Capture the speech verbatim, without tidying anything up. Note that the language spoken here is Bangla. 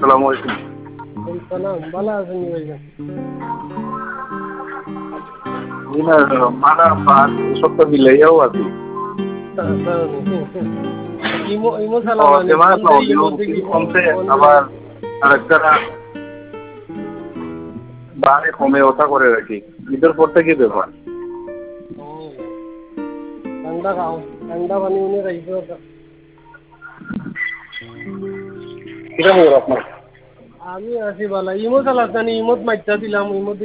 আসসালামু আলাইকুম। সালাম, ভালো আছেন ভাইজান? জি না, মানা পান এসব তো মিলাইয়াও আছি। ইমো ইমো ও চালাবানি যেমন ফোন একটা দে অডিও ইমো থেকে কিছু কমছে ফোন দে। আবার আরেকটা বারে কমে ওঠা করে রাখি। ঈদের পর থেকে ব্যাপার। ঠান্ডা খাও, ঠান্ডা পানি উনি খাইছো। কিরকম খবর আপনার? আমি আছি বালা। ইমো চালাস জানি ইমোত মাইটা দিলাম ইমো